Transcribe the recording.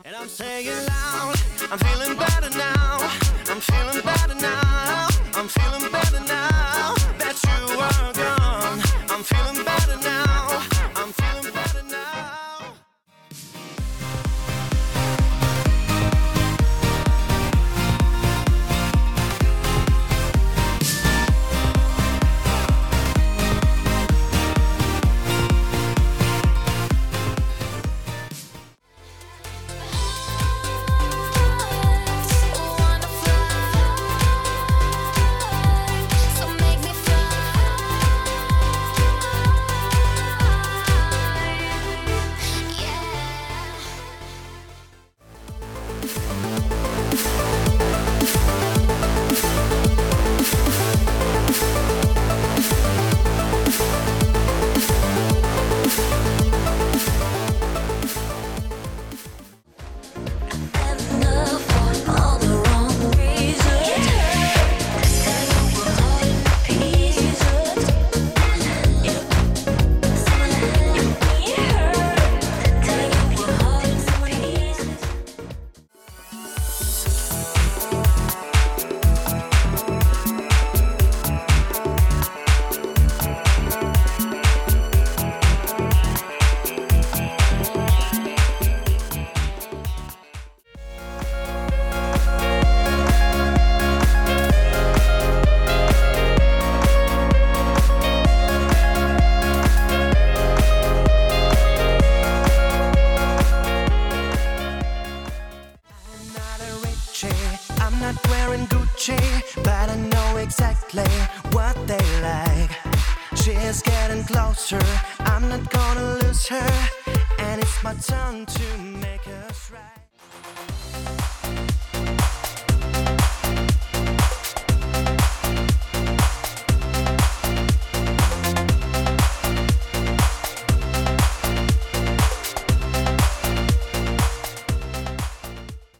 And I'm saying loud, I'm feeling better now. I'm feeling better now. I'm feeling better now that you are gone. I'm feeling better now. I'm feeling better now. I'm not wearing Gucci, but I know exactly what they like. She's getting closer, I'm not gonna lose her, and it's my turn to make us right.